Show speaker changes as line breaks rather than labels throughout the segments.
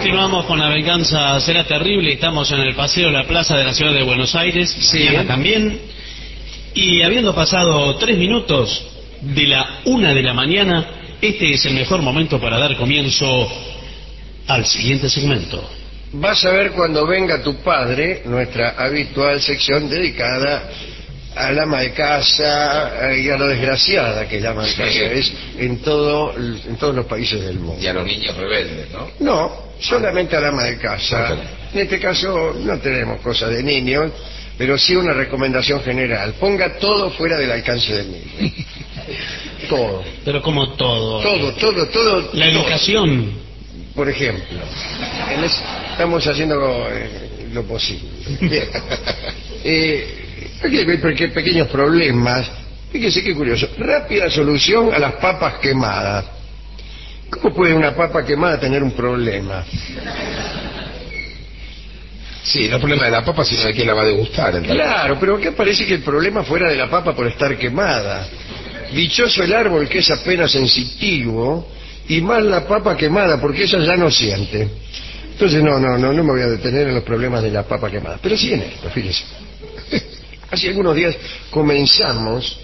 continuamos con La venganza será terrible. Estamos en el paseo La Plaza de la ciudad de Buenos Aires.
Sí.
Mañana también. Y habiendo pasado 3 minutos de la 1 de la mañana, este es el mejor momento para dar comienzo al siguiente segmento.
Vas a ver cuando venga tu padre, nuestra habitual sección dedicada al ama de casa y a la desgraciada que llama de casa es en todos los países del mundo.
Y a los niños rebeldes, ¿no?
No, solamente al ama de casa. En este caso no tenemos cosas de niños, pero sí una recomendación general. Ponga todo fuera del alcance del niño. Todo.
Pero como todo.
Todo.
La educación.
Por ejemplo, estamos haciendo lo posible. Bien. Porque pequeños problemas. Fíjese qué curioso. Rápida solución a las papas quemadas. ¿Cómo puede una papa quemada tener un problema?
Sí, no es problema de la papa, sino de quién la va a degustar.
Claro, pero acá parece que el problema fuera de la papa por estar quemada. Dichoso el árbol que es apenas sensitivo, y más la papa quemada, porque ella ya no siente. Entonces no me voy a detener en los problemas de la papa quemada. Pero sí en esto, fíjese. Hace algunos días comenzamos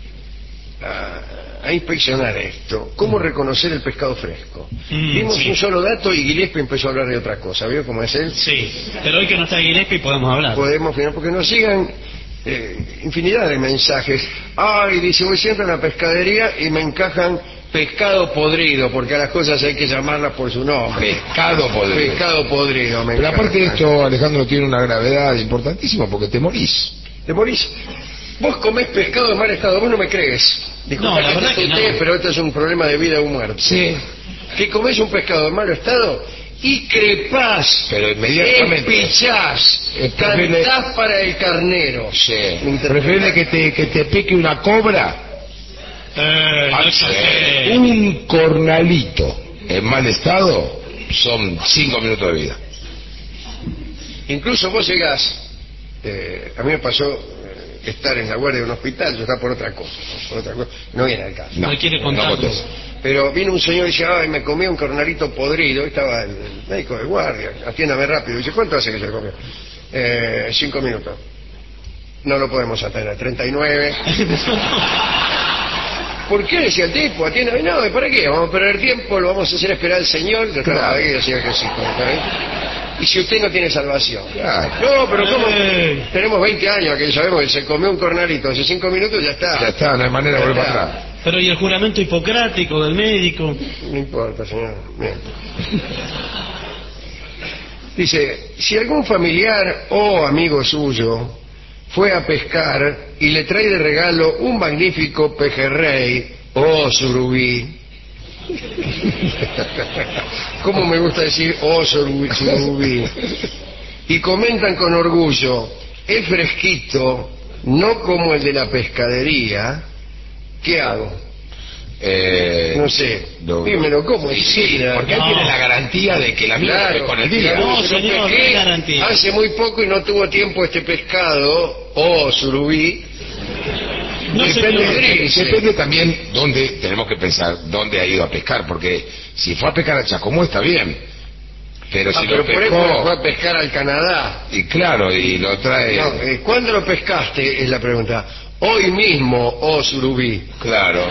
a inspeccionar esto. ¿Cómo reconocer el pescado fresco? Vimos un solo dato y Gillespie empezó a hablar de otra cosa. ¿Vio cómo es él?
Sí, pero hoy que no está Gillespie podemos hablar.
Podemos, porque nos sigan infinidad de mensajes. Ay, dice, voy siempre a la pescadería y me encajan pescado podrido, porque a las cosas hay que llamarlas por su nombre.
Pescado podrido.
Pescado podrido, me
Pero
encanta.
aparte de esto, Alejandro, tiene una gravedad importantísima porque te morís.
¿Te morís? Vos comés pescado en mal estado, vos no me crees.
No, la verdad que no.
Pero esto es un problema de vida o muerte.
Sí.
Que comés un pescado en mal estado y crepás,
Pero inmediatamente.
espichás, cantás para el carnero.
Sí. Preferible que te pique una cobra. Un cornalito en mal estado son 5 minutos de vida.
Incluso vos llegás, a mí me pasó estar en la guardia de un hospital, yo estaba por otra cosa, no viene al caso.
No quiere contar.
Pero vino un señor y dice, ay, me comí un cornalito podrido, estaba el médico de guardia, atiéndame rápido, dice, ¿cuánto hace que se comió? 5 minutos. No lo podemos atender, 39. ¿Por qué? Decía el tipo, atiéndame, no, ¿para qué? Vamos a perder tiempo, lo vamos a hacer esperar al señor, claro. Decía que sí, y si usted no tiene salvación.
Claro.
No, pero ¿cómo? Tenemos 20 años que sabemos que se comió un cornalito hace 5 minutos, ya está.
Ya está, no hay manera de volver para atrás.
Pero ¿y el juramento hipocrático del médico?
No importa, señor. Bien. Dice, si algún familiar o amigo suyo fue a pescar y le trae de regalo un magnífico pejerrey o surubí. ¿Cómo me gusta decir surubí? Y comentan con orgullo, es fresquito, no como el de la pescadería. ¿Qué hago? No sé. Dímelo, ¿cómo?
Sí, porque él tiene la garantía de que la mía con el día.
No, señor, no hay garantía.
Hace muy poco y no tuvo tiempo este pescado o surubí.
No
depende también dónde, tenemos que pensar dónde ha ido a pescar, porque si fue a pescar a Chacomú está bien, pero si lo
pescó, por fue a pescar al Canadá.
Y claro, y lo trae.
No, ¿cuándo lo pescaste? Es la pregunta. Hoy mismo, oh surubí.
Claro.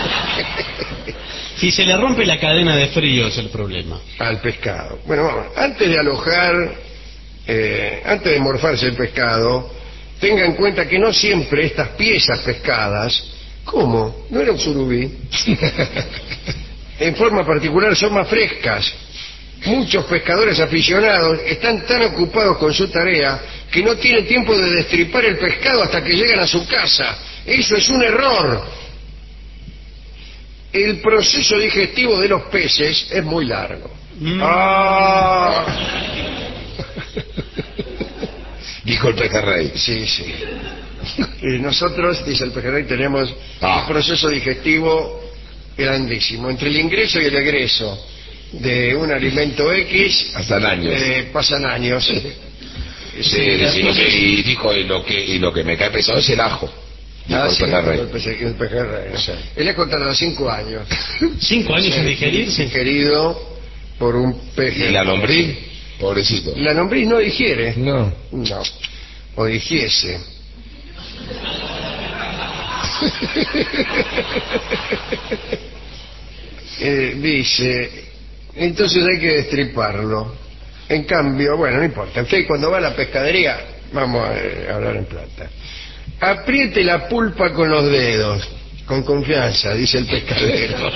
Si se le rompe la cadena de frío es el problema.
Al pescado. Bueno, vamos, antes de alojar, antes de morfarse el pescado, tenga en cuenta que no siempre estas piezas pescadas, ¿cómo? ¿No era un surubí? En forma particular son más frescas. Muchos pescadores aficionados están tan ocupados con su tarea que no tienen tiempo de destripar el pescado hasta que llegan a su casa. Eso es un error. El proceso digestivo de los peces es muy largo.
Dijo el pejerrey.
Sí. Nosotros, dice el pejerrey, tenemos un proceso digestivo grandísimo. Entre el ingreso y el egreso de un alimento X pasan años.
Y dijo, y lo que me cae pesado es el ajo.
El pejerrey. El ajo tarda 5 años.
5 años en digerirse.
Digerido por un pez.
¿Y la lombriz? Pobrecito.
La lombriz no digiere.
No.
No. O digiese. Dice, entonces hay que destriparlo. En cambio, bueno, no importa. Usted cuando va a la pescadería, vamos a hablar en plata. Apriete la pulpa con los dedos, con confianza, dice el pescadero.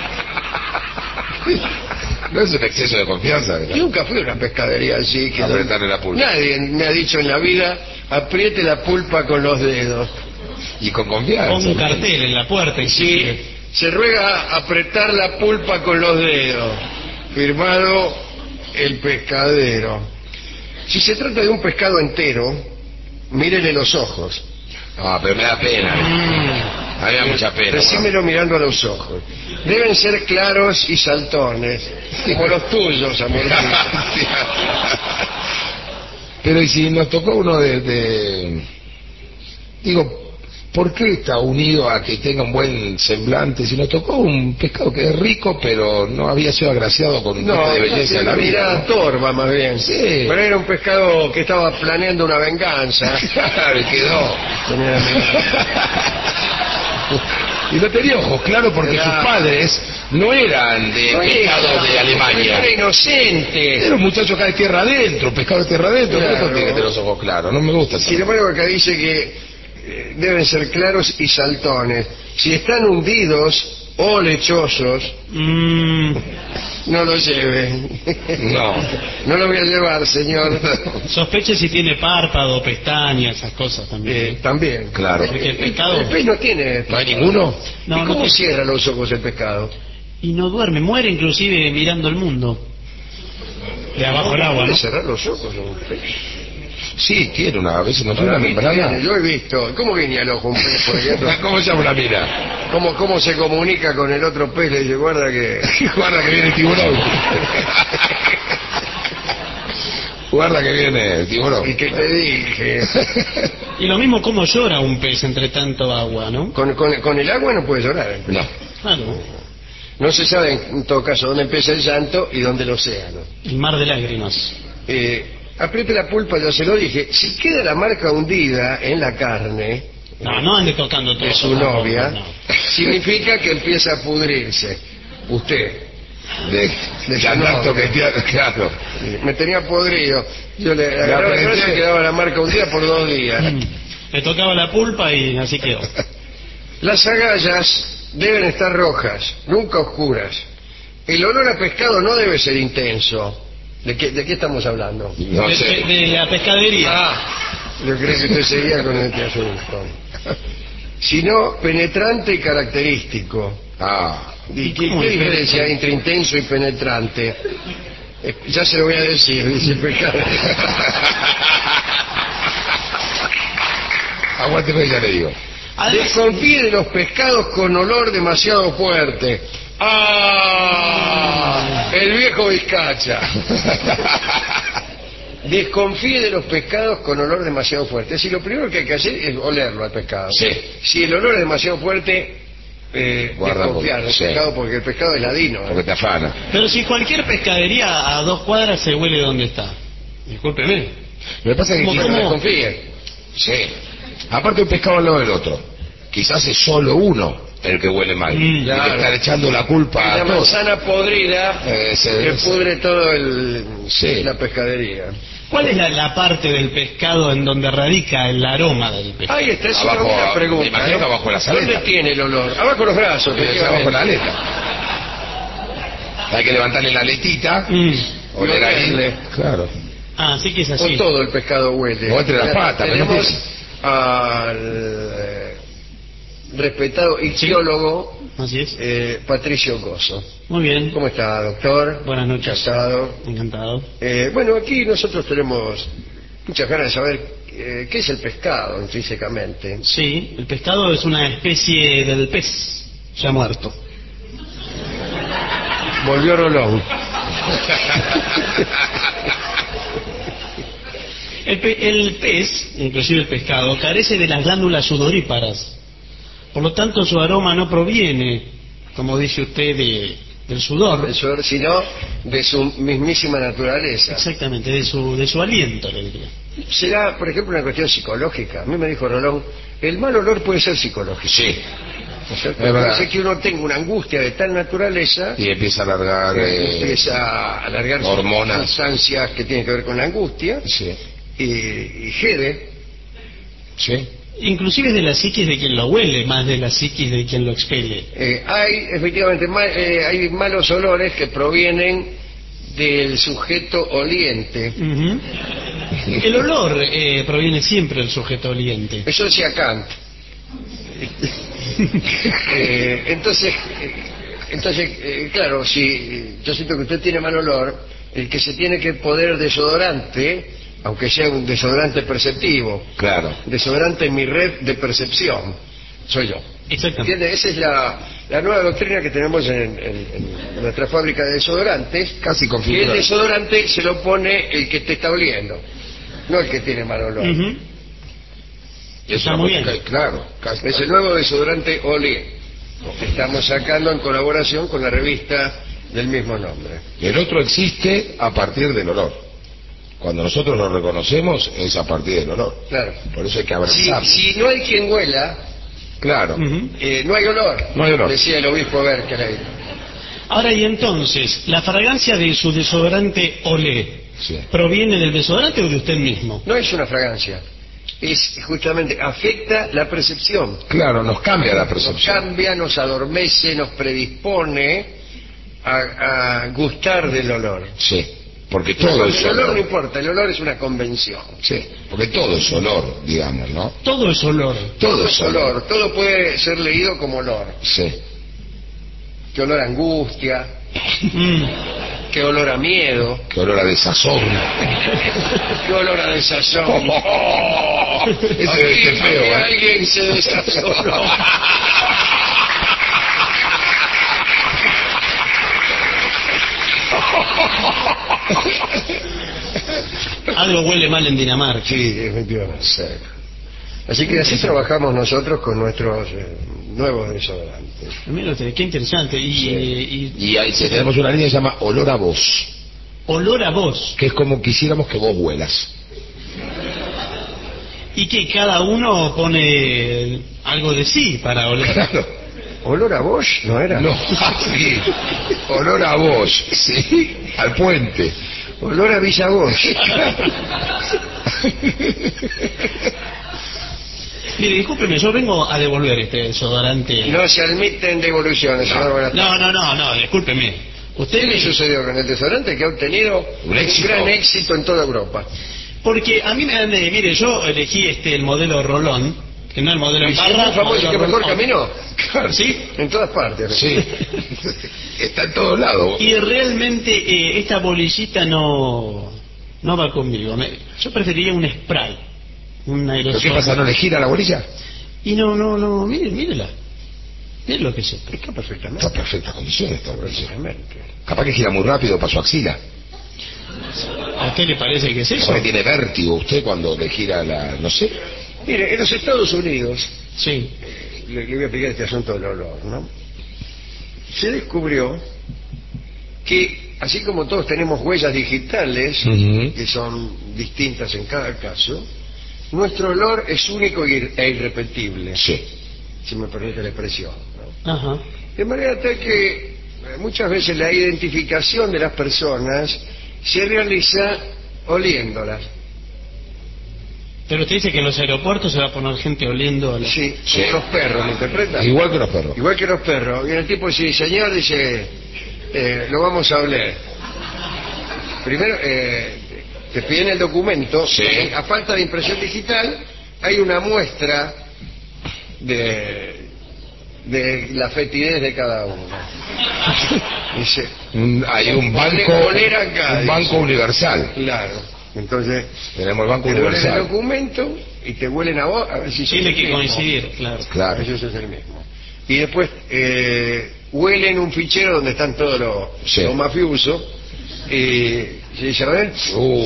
¿No es un exceso de confianza?
Yo nunca fui a una pescadería así. Que
apretarle la pulpa.
Nadie me ha dicho en la vida, apriete la pulpa con los dedos.
Y con confianza.
Con un cartel en la puerta. Y
sí, se ruega apretar la pulpa con los dedos. Firmado el pescadero. Si se trata de un pescado entero, mírele los ojos.
Ah, pero me da pena. A mí me da mucha pena.
Decímelo mirando a los ojos. Deben ser claros y saltones, como los tuyos, amorcito.
Pero y si nos tocó uno digo, ¿por qué está unido a que tenga un buen semblante? Si nos tocó un pescado que es rico, pero no había sido agraciado con un tipo de belleza de la vida.
Mirada, ¿no? Torva, más bien.
Sí.
Pero era un pescado que estaba planeando una venganza.
Y quedó. Y no tenía ojos, claro, porque sus padres no eran de pescado de Alemania.
Era inocente.
Era un muchacho acá de tierra adentro, pescado de tierra adentro.
Claro.
Por eso tiene que tener los ojos claros. No me gusta.
Sin embargo, acá dice que deben ser claros y saltones. Si están hundidos o lechosos, no lo lleve.
No.
No lo voy a llevar, señor.
Sospeche si tiene párpado, pestañas, esas cosas también.
También.
Claro.
Porque el pescado...
El pez no tiene.
¿No hay ninguno?
No,
¿Y cómo
no
cierra los ojos el pescado?
Y no duerme, muere inclusive mirando el mundo. De abajo del agua,
¿Puede
¿no?
cerrar los ojos un pez?
Sí, tiene a veces no tiene
Para
una
mí
membrana.
tiene, yo he visto. ¿Cómo viene al ojo un pez, por ejemplo?
¿Cómo se llama una mina?
¿Cómo se comunica con el otro pez? Le dice, guarda que...
Guarda que viene el tiburón. Guarda que viene el tiburón.
¿Y qué te dije?
Y lo mismo como llora un pez entre tanto agua, ¿no?
Con el agua no puede llorar.
No.
Claro.
No se sabe en todo caso dónde empieza el llanto y dónde el océano.
El mar de lágrimas.
Apriete la pulpa, yo se lo dije. Si queda la marca hundida en la carne
No ande tocando todo.
de su novia,
No.
significa que empieza a pudrirse. Usted.
De tanto que claro.
Me tenía podrido. Yo le agarraba el brazo y quedaba la marca hundida por 2 días.
Le tocaba la pulpa y así quedó.
Las agallas deben estar rojas, nunca oscuras. El olor a pescado no debe ser intenso. ¿De qué estamos hablando?
No sé.
De la pescadería.
Yo creo que usted seguía con este asunto. Sino penetrante y característico. ¿Y qué diferencia hay entre intenso y penetrante? Ya se lo voy a decir, dice el pescado.
Aguánteme, ya le digo.
Desconfíe de los pescados con olor demasiado fuerte. El viejo Vizcacha. Desconfíe de los pescados con olor demasiado fuerte. Es decir, lo primero que hay que hacer es olerlo al pescado.
Sí.
Si el olor es demasiado fuerte, desconfiar del pescado, porque el pescado es ladino.
Porque te afana.
Pero si cualquier pescadería a 2 cuadras se huele donde está. Discúlpeme.
Lo que pasa es que
¿Cómo
quizás
desconfíe?
Sí. Aparte un pescado al lado del otro. Quizás es solo uno el que huele mal. Y
claro.
le están echando la culpa
La
a todos.
manzana podrida que pudre todo la pescadería.
¿Cuál es la parte del pescado en donde radica el aroma del pescado?
Ahí está, es una
Abajo,
buena pregunta.
me imagino que abajo de las
¿Dónde
aletas.
tiene el olor? Abajo los brazos.
Abajo la aleta. Hay que levantarle la aletita, oler ahí. Claro.
Ah, sí que es
O
así.
todo el pescado huele.
O entre las patas.
Tenemos al respetado ictiólogo
Así es.
Patricio Coso.
Muy bien.
¿Cómo está, doctor?
Buenas noches.
Casado.
Encantado.
Bueno, aquí nosotros tenemos muchas ganas de saber qué es el pescado intrínsecamente.
Sí, el pescado es una especie del pez ya muerto.
Volvió Rolón.
El pez, inclusive el pescado, carece de las glándulas sudoríparas. Por lo tanto, su aroma no proviene, como dice usted, del sudor,
sino de su mismísima naturaleza.
exactamente, de su aliento, le diría.
Será, por ejemplo, una cuestión psicológica. A mí me dijo Rolón, el mal olor puede ser psicológico.
Sí.
¿No es cierto? Puede ser que uno tenga una angustia de tal naturaleza
Y empieza a alargar hormonas,
sustancias que tienen que ver con la angustia,
sí,
y jede.
Sí.
Inclusive es de la psiquis de quien lo huele, más de la psiquis de quien lo expele.
Hay efectivamente hay malos olores que provienen del sujeto oliente.
Uh-huh. El olor proviene siempre del sujeto oliente.
Eso decía Kant. Entonces, claro, si yo siento que usted tiene mal olor, el que se tiene que poner desodorante, aunque sea un desodorante perceptivo,
claro,
desodorante en mi red de percepción, soy yo.
Exactamente.
¿Entiende? Esa es la nueva doctrina que tenemos en nuestra fábrica de desodorantes.
Casi
que
configurado.
el desodorante se lo pone el que te está oliendo, no el que tiene mal olor.
Uh-huh. Está muy bien.
Claro, casi.
Es el nuevo desodorante Olé, que estamos sacando en colaboración con la revista del mismo nombre.
El otro existe a partir del olor. Cuando nosotros lo reconocemos es a partir del olor.
Claro.
Por eso hay que abrazarlo.
Si no hay quien huela,
Claro.
Uh-huh.
no hay olor.
No hay olor.
Decía el obispo Berkeley.
Ahora, y entonces, ¿la fragancia de su desodorante Olé
Sí.
proviene del desodorante o de usted mismo?
No es una fragancia. Es justamente, afecta la percepción.
Claro, nos cambia la
Nos
percepción.
cambia, nos adormece, nos predispone a gustar del olor.
Sí, porque todo es
El olor no
olor.
importa, el olor es una convención.
Sí, porque todo es olor, digamos, ¿no?
Todo es olor.
Todo es olor.
Todo puede ser leído como olor.
Sí.
¿Qué olor a angustia?
Mm.
¿Qué olor a miedo?
Qué olor a desazón.
¿Qué olor a desazón?
Ese debe ser feo, ¿eh?
Alguien se desazonó.
Algo huele mal en Dinamarca.
Sí, efectivamente. Así que así trabajamos nosotros con nuestros nuevos desodorantes.
Mira usted, qué interesante.
Y ahí tenemos una línea que se llama olor a voz,
olor a voz.
que es como quisiéramos que vos vuelas.
Y que cada uno pone algo de sí para oler.
Claro.
¿Olor a Bosch no era?
No, sí. Olor a voz, sí, al puente.
Olor a Villa Bosch.
Mire, discúlpeme, yo vengo a devolver este desodorante.
No se admiten devoluciones, señor Bonatón.
No, discúlpeme. Usted
¿Qué le sucedió con el desodorante que ha obtenido
Un éxito.
gran éxito en toda Europa?
Porque a mí mire, yo elegí el modelo Rolón, que no el modelo en
¿Y
barra.
es famoso
modelo
que mejor
Rolón.
caminó?
Claro.
¿Sí?
En todas partes.
Sí. Está en todos lados.
Y realmente esta bolillita no va conmigo. Yo preferiría un spray, un
¿Pero
aerosol.
qué pasa? ¿No le gira la bolilla?
Y no, mírela. Miren lo que es esto.
Está perfectamente.
Está en perfectas condiciones esta bolilla.
Perfectamente.
Capaz que gira muy rápido para su axila.
¿A usted le parece que es eso?
Capaz que tiene vértigo usted cuando le gira la... no sé.
Mire, en los Estados Unidos,
Sí.
le voy a explicar este asunto del olor, ¿no? Se descubrió que, así como todos tenemos huellas digitales,
Ujú.
que son distintas en cada caso, nuestro olor es único e irrepetible,
Sí.
si me permite la expresión, ¿no?
Ajá.
De manera tal que muchas veces la identificación de las personas se realiza oliéndolas.
Pero usted dice que en los aeropuertos se va a poner gente oliendo a la...
Sí,
Sí.
como los perros, ¿me interpreta?
Igual que los perros.
Igual que los perros. Viene el tipo y dice, señor, dice, lo vamos a oler. Primero, te piden el documento.
Sí.
A falta de impresión digital, hay una muestra de la fetidez de cada uno. Dice,
Hay un banco,
oler acá,
un banco
dice.
universal.
Claro. Entonces,
Tenemos el banco
te huelen el
universal.
documento y te huelen a vos, a ver si sos
Tiene
el
que
mismo.
coincidir, claro.
A
Claro.
ver si sos el mismo. Y después huelen un fichero donde están todos
Sí.
los mafiosos y se dice, a ver,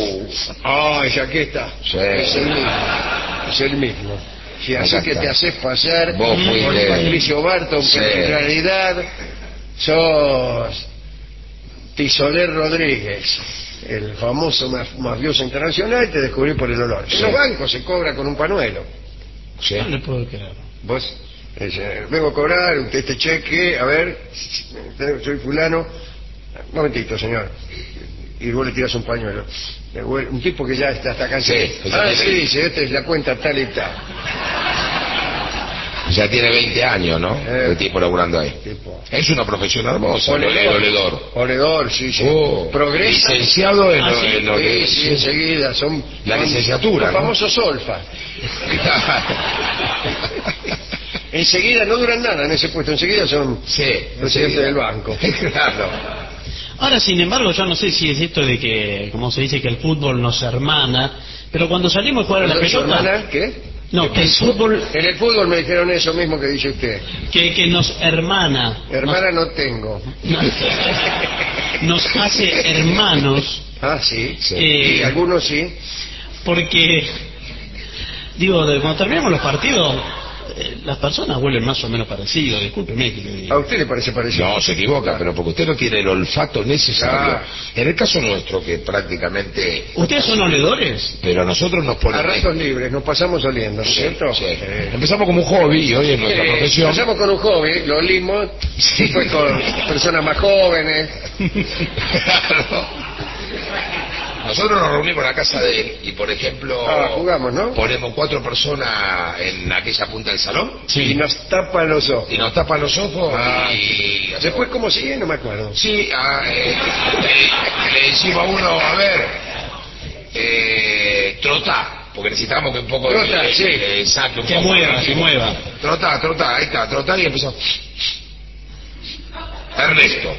ya aquí está.
Sí.
Es el mismo. Es el mismo. Si así
Acá
que
está.
te haces pasar
Vos
por
fuiste-
Patricio Barton,
Sí.
pero en realidad sos Tisoler Rodríguez, el famoso mafioso internacional, y te descubrí por el olor. En los bancos se cobra con un pañuelo.
Sí. No le puedo creer.
Vos, vengo a cobrar este cheque, a ver, soy fulano. Un momentito, señor. Y vos le tiras un pañuelo. Un tipo que ya está cansado. Sí, dice, esta es la cuenta tal y tal.
Ya tiene 20 años, ¿no? El tipo laburando ahí. Es una profesión hermosa, el oledor.
Oledor, sí.
Progresa. Licenciado en oledor.
Sí, enseguida. Son
la licenciatura,
los famosos solfa. Enseguida no duran nada en ese puesto. Enseguida son presidentes del banco.
Claro.
Ahora, sin embargo, yo no sé si es esto de que, como se dice, que el fútbol nos hermana, pero cuando salimos a jugar a la pelota...
¿Qué?
No, que el fútbol...
En el fútbol me dijeron eso mismo que dice usted.
Que nos hermana.
Hermana no tengo.
Nos hace hermanos.
Ah, sí. Y algunos sí.
Porque, digo, cuando terminamos los partidos, las personas huelen más o menos parecido, discúlpeme que le diga.
¿A usted le parece parecido?
No, se equivoca, pero porque usted no tiene el olfato necesario. En el caso nuestro, que prácticamente...
¿Ustedes son oledores?
Pero a nosotros nos ponen...
A ratos libres, nos pasamos oliendo, ¿no es cierto?
Sí. Empezamos como un hobby y hoy es nuestra profesión.
Empezamos con un hobby, lo olimos, después con personas más jóvenes.
Claro. Nosotros nos reunimos en la casa de él y, por ejemplo,
jugamos, ¿no?
Ponemos 4 personas en aquella punta del salón.
Sí. Y nos tapan los ojos.
Y nos tapan los ojos.
Y después, ¿cómo sigue? No me acuerdo.
Sí, le decimos a uno, a ver, trotá, porque necesitamos que un poco saque un
que
poco.
Se mueva.
Trotá, ahí está, trotá, y empezó. Ernesto.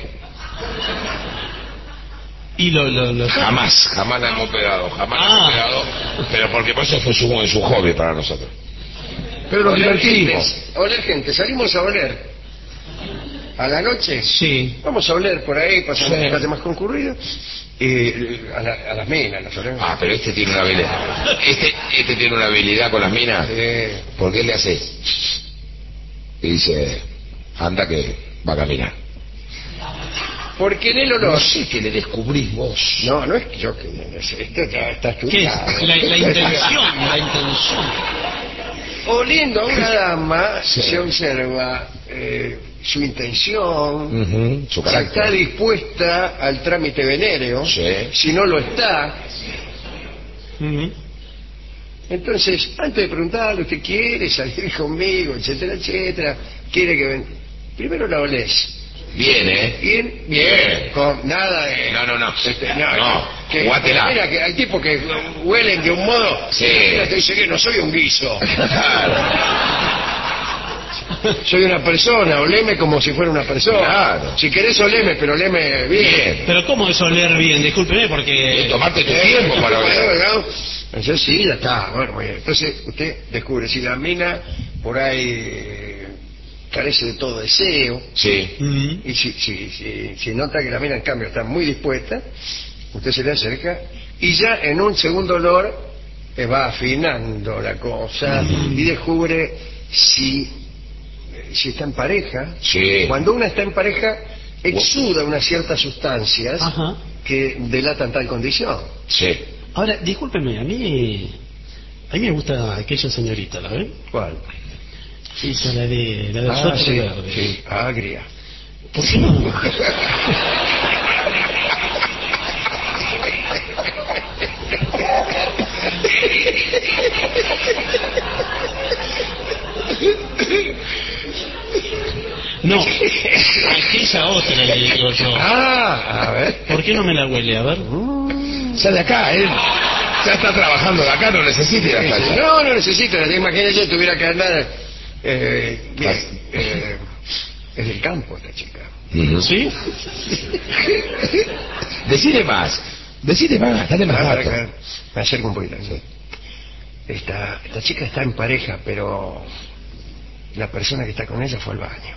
Y
jamás la hemos pegado, pero porque por eso fue su hobby para nosotros. Pero nos divertimos.
Oler gente, salimos a oler. ¿A la noche?
Sí.
Vamos a oler por ahí, pasamos un calle más concurrido. A las minas, las olemos.
Pero este tiene una habilidad. Este tiene una habilidad con las minas. Porque él le hace. Y dice, anda que va a caminar.
Porque en el olor...
No sé que le descubrís vos.
No es que yo que... Esto ya está estudiado.
¿Qué es? La intención.
Oliendo a una dama se observa su intención,
su
si
carácter.
está dispuesta al trámite venéreo, si no lo está. Entonces, antes de preguntarle, ¿usted quiere salir conmigo, etcétera, etcétera? ¿Quiere que ven? Primero la olés.
Bien,
Bien. Con nada de...
No. Guátela.
Mira, que hay tipos que huelen de un modo... Mira, te dice que no soy un guiso. Soy una persona, oleme como si fuera una persona.
Claro.
Si querés oleme, pero oleme bien.
Pero ¿cómo es oler bien? Discúlpeme porque...
Tomarte tu tiempo para oler.
Entonces sí, ya está. Bueno, muy bien. Entonces usted descubre si la mina por ahí... carece de todo deseo. Y si nota que la mina en cambio está muy dispuesta, usted se le acerca y ya en un segundo olor va afinando la cosa y descubre si está en pareja. Cuando una está en pareja exuda unas ciertas sustancias que delatan tal condición.
Ahora, discúlpeme, a mí me gusta aquella señorita, ¿la ven?
¿Cuál?
Sí, la de suéter verde.
Sí, agria.
¿Por qué no? No, aquella otra le digo yo.
A ver.
¿Por qué no me la huele? A ver.
Sale acá, él ya está trabajando de acá, no necesita ir hasta allá.
No necesita, imagínese si tuviera que andar... es del campo esta chica.
¿Sí?
Decide más, dale más datos.
Me acerco un poquito. Esta chica está en pareja, pero la persona que está con ella fue al baño.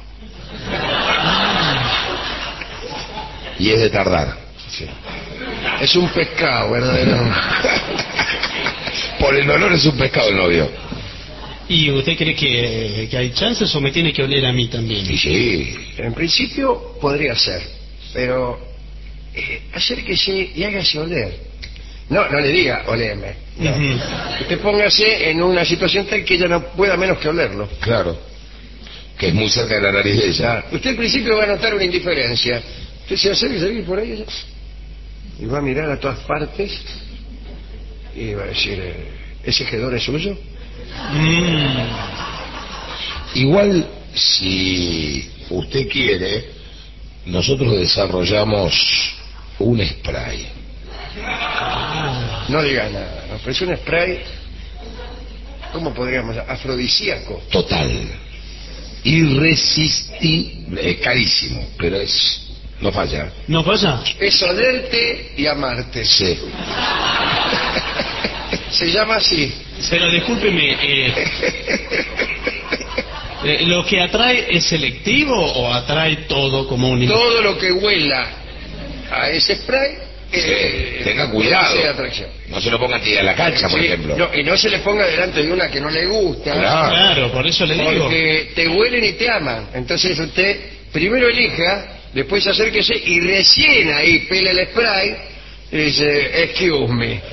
Y es de tardar.
Es un pescado, verdadero.
Por el olor es un pescado el novio.
¿Y usted cree que hay chances o me tiene que oler a mí también?
Y sí.
En principio podría ser, pero acérquese y hágase oler. No le diga, oleme. No.
Ujú.
Usted póngase en una situación tal que ella no pueda menos que olerlo.
Claro. Que es muy cerca de la nariz de ella.
Usted al principio va a notar una indiferencia. Usted se acerca y salir por ahí y va a mirar a todas partes y va a decir, ¿ese hedor es suyo?
Igual, si usted quiere, nosotros desarrollamos un spray.
No diga nada, ¿no? Pero es un spray, ¿cómo podríamos llamar? Afrodisíaco.
Total. Irresistible. Carísimo, pero no falla.
¿No pasa?
Es olerte y amarte.
Sí.
Se llama así.
Pero discúlpeme, ¿lo que atrae es selectivo o atrae todo como un...
Todo lo que huela a ese spray,
tenga cuidado.
produce atracción.
No se lo ponga antes de la cancha, por
Sí,
ejemplo.
no, y no se le ponga delante de una que no le gusta.
Claro, por eso le digo.
Porque te huelen y te aman. Entonces usted primero elija, después acérquese y recién ahí pela el spray y dice, excuse me.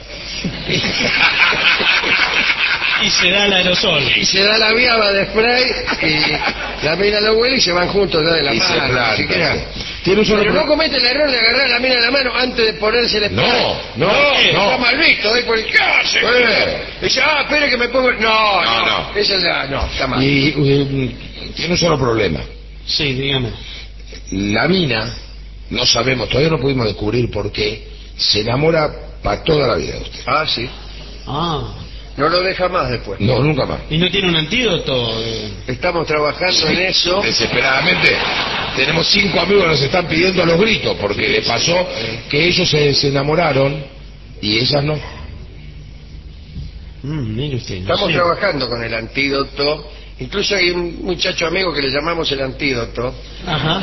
Y se da el aerosol.
Y se da la viaba de spray y la mina lo huele y se van juntos ya de la
Y se
mano.
planta.
Ni siquiera.
Tiene un solo
Pero no
pro-
comete el error de agarrar a la mina de la mano antes de ponerse el spray.
No.
Está mal visto, ¿eh? Porque, ¿qué hace? Dice, espere que me pongo... No. Eso ya, no, está mal.
Y tiene un solo problema.
Sí, dígame.
La mina, no sabemos, todavía no pudimos descubrir por qué, se enamora para toda la vida de usted.
Ah, sí.
Ah,
No lo deja más después.
No, nunca más.
¿y no tiene un antídoto?
Estamos trabajando en eso.
Desesperadamente. Tenemos 5 amigos que nos están pidiendo a los gritos, porque le pasó que ellos se enamoraron y ellas no.
Mire usted. no
Estamos
sé.
trabajando con el antídoto. Incluso hay un muchacho amigo que le llamamos el antídoto.
Ajá.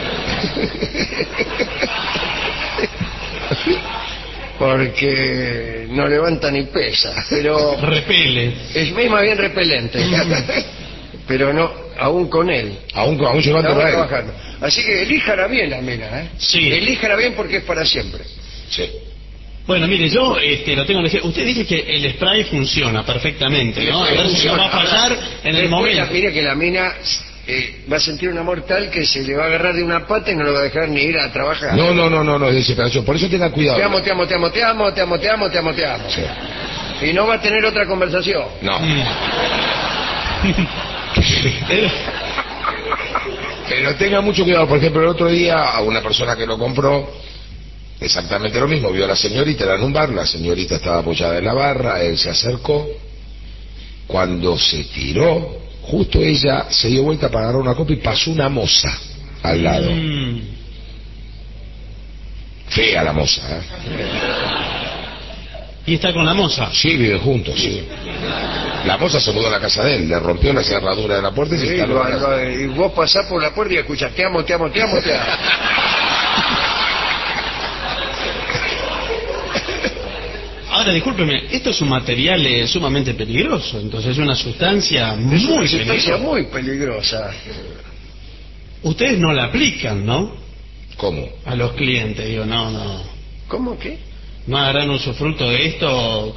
Porque no levanta ni pesa, pero
Repele.
es más bien repelente. Pero no, aún con él.
Aún llevando
Estamos
a él.
trabajando. Así que elíjala bien la mina, ¿eh?
Sí.
Elíjala bien porque es para siempre.
Sí.
Bueno, mire, yo lo tengo que decir. Usted dice que el spray funciona perfectamente, ¿no? A ver si no va a fallar en el
Después
momento.
mire que la mina va a sentir un amor tal que se le va a agarrar de una pata y no lo va a dejar ni ir a trabajar.
No, es desesperación. Por eso tenga cuidado.
Te amo, te amo, te amo, te amo, te amo, te amo, te amo, te amo.
Sí.
Y no va a tener otra conversación.
No. Pero tenga mucho cuidado. Por ejemplo, el otro día a una persona que lo compró, exactamente lo mismo. Vio a la señorita, era en un bar, la señorita estaba apoyada en la barra, él se acercó. Cuando se tiró, justo ella se dio vuelta para agarrar una copa y pasó una moza al lado. Fea la moza, ¿eh?
¿Y está con la moza?
Sí, viven juntos, sí. La moza se mudó a la casa de él, le rompió la cerradura de la puerta y se
Sí,
instaló en la casa.
y vos pasás por la puerta y escuchás, te amo, te amo, te amo, te amo.
Ahora, discúlpeme, esto es un material sumamente peligroso, entonces es una sustancia
Es
muy
una sustancia
peligrosa.
muy peligrosa.
Ustedes no la aplican, ¿no?
¿Cómo?
A los clientes, digo, no.
¿Cómo qué?
No harán usufructo de esto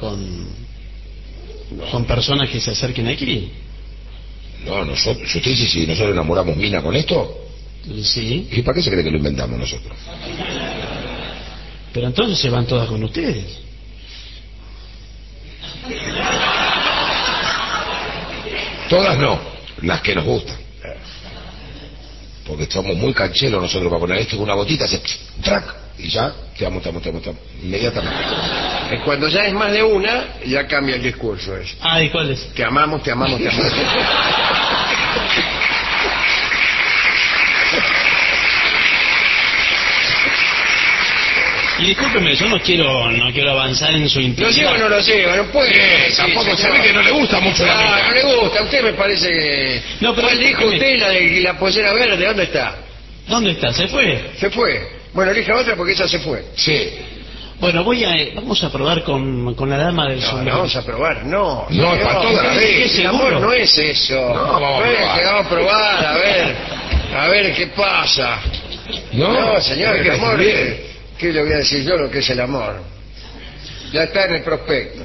con personas que se acerquen aquí.
No, nosotros, usted dice si nosotros enamoramos mina con esto,
Sí,
¿y para qué se cree que lo inventamos nosotros?
pero entonces se van todas con ustedes.
Todas no, las que nos gustan. Porque somos muy cancheros nosotros para poner esto con una gotita, hace track y ya, te amo, inmediatamente.
Cuando ya es más de una, ya cambia el discurso.
¿Y cuál es?
Te amamos, te amamos, te amamos.
Y discúlpeme, yo no quiero avanzar en su
Lo
intimidad.
llevo o no lo llevo, no puede.
Tampoco se ve que no le gusta mucho la mina.
No le gusta, a usted me parece que...
No, pero
¿Cuál dijo
discúlpeme.
usted la pollera verde? ¿Dónde está?
¿Dónde está? ¿Se fue?
Se fue. Bueno, elija otra porque esa se fue.
Sí.
Bueno, vamos a probar con la dama del
No,
sombrero.
no vamos a probar, no.
No, es para toda la vez.
El amor no es eso.
No, vamos a probar.
Que vamos a probar, a ver qué pasa. No, señor, el amor, ¿qué le voy a decir yo lo que es el amor? Ya está en el prospecto.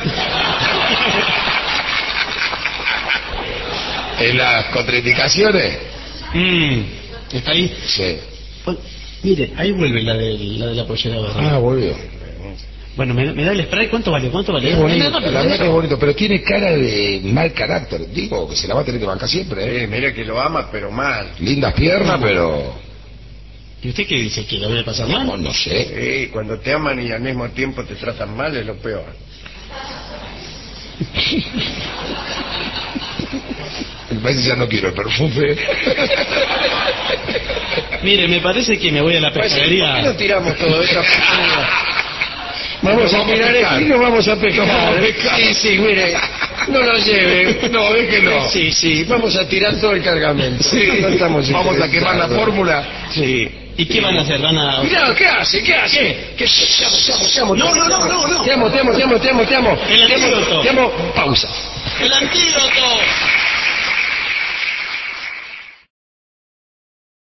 En las contraindicaciones.
¿Está ahí?
Sí.
Bueno, mire, ahí vuelve la de la pollera verde.
Ah, volvió.
Bueno, me da el spray. ¿Cuánto vale?
Es bonito, la verdad que es bonito, pero tiene cara de mal carácter. Digo, que se la va a tener que bancar siempre, ¿eh?
Mire que lo ama, pero mal.
Lindas piernas, pero...
¿Y usted qué dice? ¿Que lo voy a pasar mal?
No, no sé.
Sí, cuando te aman y al mismo tiempo te tratan mal es lo peor.
Me parece que ya no quiero el perfume.
Mire, me parece que me voy a la
¿Por qué
pescadería.
no tiramos todo esto? Vamos a mirar esto y nos vamos a pescar.
Vamos a pescar.
Sí, mire, no lo lleve.
No, déjelo.
Sí, vamos a tirar todo el cargamento.
Sí,
No estamos
vamos a quemar la fórmula.
Sí.
¿Y qué van a hacer? ¿Van a...?
Mirá, ¿qué hace? Te amo.
No.
Te amo.
El antídoto.
Te amo. Pausa.
¡El antídoto!